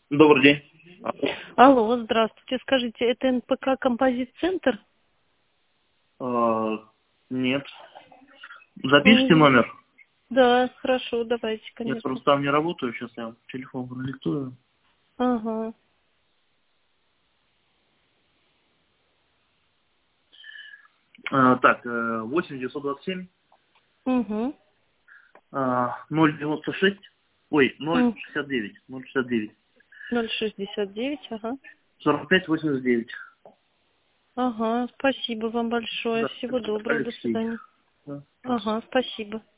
Добрый день. Алло, здравствуйте. Скажите, это НПК «Композит-центр»? А, нет. Запишите Мгм. номер. Да, хорошо, давайте, Я конечно. просто там не работаю, сейчас я вам телефон продиктую. Ага. Так, 8 927 Угу. 096, ой, М, 069 069, ага. 45 89. Ага, спасибо вам большое. Да, Всего доброго, до Алексей. свидания. Да, Ага, спасибо.